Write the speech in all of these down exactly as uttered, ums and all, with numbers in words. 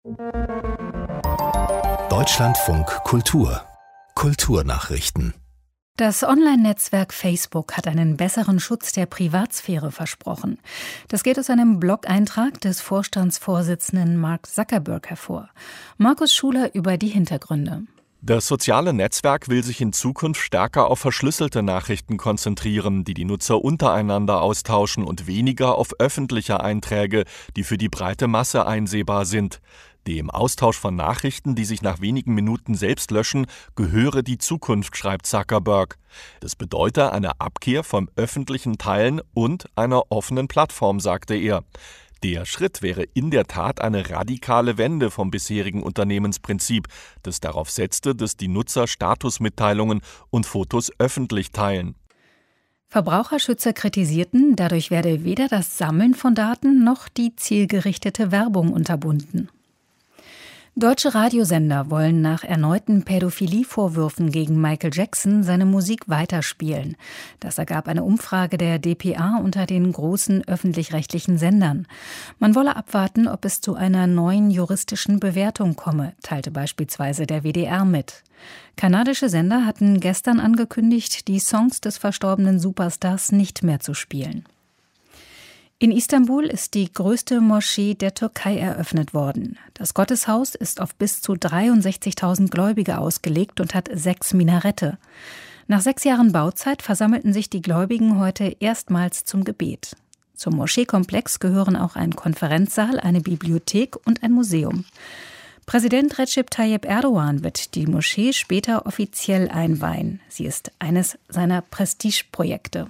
Deutschlandfunk Kultur Kulturnachrichten. Das Online-Netzwerk Facebook hat einen besseren Schutz der Privatsphäre versprochen. Das geht aus einem Blog-Eintrag des Vorstandsvorsitzenden Mark Zuckerberg hervor. Markus Schuler über die Hintergründe. Das soziale Netzwerk will sich in Zukunft stärker auf verschlüsselte Nachrichten konzentrieren, die die Nutzer untereinander austauschen, und weniger auf öffentliche Einträge, die für die breite Masse einsehbar sind. Dem Austausch von Nachrichten, die sich nach wenigen Minuten selbst löschen, gehöre die Zukunft, schreibt Zuckerberg. Das bedeute eine Abkehr vom öffentlichen Teilen und einer offenen Plattform, sagte er. Der Schritt wäre in der Tat eine radikale Wende vom bisherigen Unternehmensprinzip, das darauf setzte, dass die Nutzer Statusmitteilungen und Fotos öffentlich teilen. Verbraucherschützer kritisierten, dadurch werde weder das Sammeln von Daten noch die zielgerichtete Werbung unterbunden. Deutsche Radiosender wollen nach erneuten Pädophilie-Vorwürfen gegen Michael Jackson seine Musik weiterspielen. Das ergab eine Umfrage der D P A unter den großen öffentlich-rechtlichen Sendern. Man wolle abwarten, ob es zu einer neuen juristischen Bewertung komme, teilte beispielsweise der W D R mit. Kanadische Sender hatten gestern angekündigt, die Songs des verstorbenen Superstars nicht mehr zu spielen. In Istanbul ist die größte Moschee der Türkei eröffnet worden. Das Gotteshaus ist auf bis zu dreiundsechzigtausend Gläubige ausgelegt und hat sechs Minarette. Nach sechs Jahren Bauzeit versammelten sich die Gläubigen heute erstmals zum Gebet. Zum Moscheekomplex gehören auch ein Konferenzsaal, eine Bibliothek und ein Museum. Präsident Recep Tayyip Erdogan wird die Moschee später offiziell einweihen. Sie ist eines seiner Prestigeprojekte.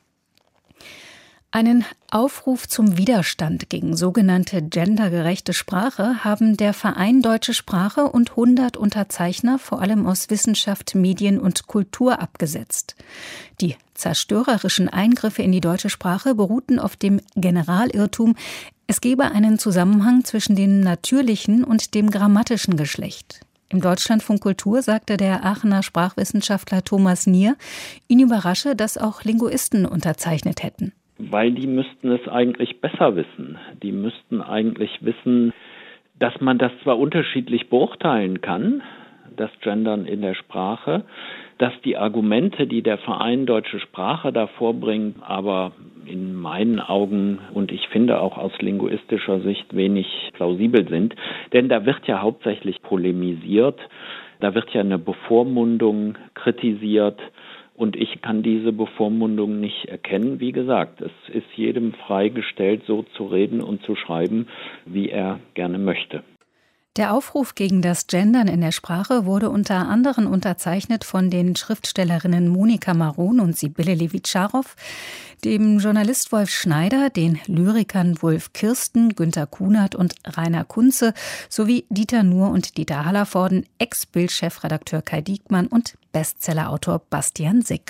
Einen Aufruf zum Widerstand gegen sogenannte gendergerechte Sprache haben der Verein Deutsche Sprache und hundert Unterzeichner vor allem aus Wissenschaft, Medien und Kultur abgesetzt. Die zerstörerischen Eingriffe in die deutsche Sprache beruhten auf dem Generalirrtum, es gebe einen Zusammenhang zwischen dem natürlichen und dem grammatischen Geschlecht. Im Deutschlandfunk Kultur sagte der Aachener Sprachwissenschaftler Thomas Nier, ihn überrasche, dass auch Linguisten unterzeichnet hätten. Weil die müssten es eigentlich besser wissen. Die müssten eigentlich wissen, dass man das zwar unterschiedlich beurteilen kann, das Gendern in der Sprache, dass die Argumente, die der Verein Deutsche Sprache da vorbringt, aber in meinen Augen und ich finde auch aus linguistischer Sicht wenig plausibel sind. Denn da wird ja hauptsächlich polemisiert, da wird ja eine Bevormundung kritisiert. Und ich kann diese Bevormundung nicht erkennen. Wie gesagt, es ist jedem freigestellt, so zu reden und zu schreiben, wie er gerne möchte. Der Aufruf gegen das Gendern in der Sprache wurde unter anderem unterzeichnet von den Schriftstellerinnen Monika Maron und Sibylle Levitscharow, dem Journalist Wolf Schneider, den Lyrikern Wulf Kirsten, Günter Kunert und Rainer Kunze sowie Dieter Nuhr und Dieter Hallervorden, Ex-Bild-Chefredakteur Kai Diekmann und Bestsellerautor Bastian Sick.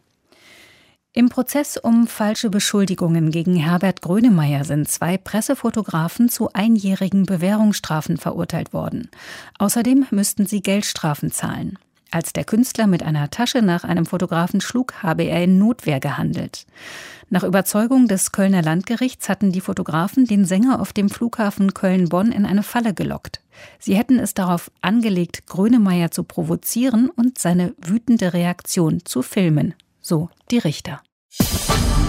Im Prozess um falsche Beschuldigungen gegen Herbert Grönemeyer sind zwei Pressefotografen zu einjährigen Bewährungsstrafen verurteilt worden. Außerdem müssten sie Geldstrafen zahlen. Als der Künstler mit einer Tasche nach einem Fotografen schlug, habe er in Notwehr gehandelt. Nach Überzeugung des Kölner Landgerichts hatten die Fotografen den Sänger auf dem Flughafen Köln-Bonn in eine Falle gelockt. Sie hätten es darauf angelegt, Grönemeyer zu provozieren und seine wütende Reaktion zu filmen. So die Richter.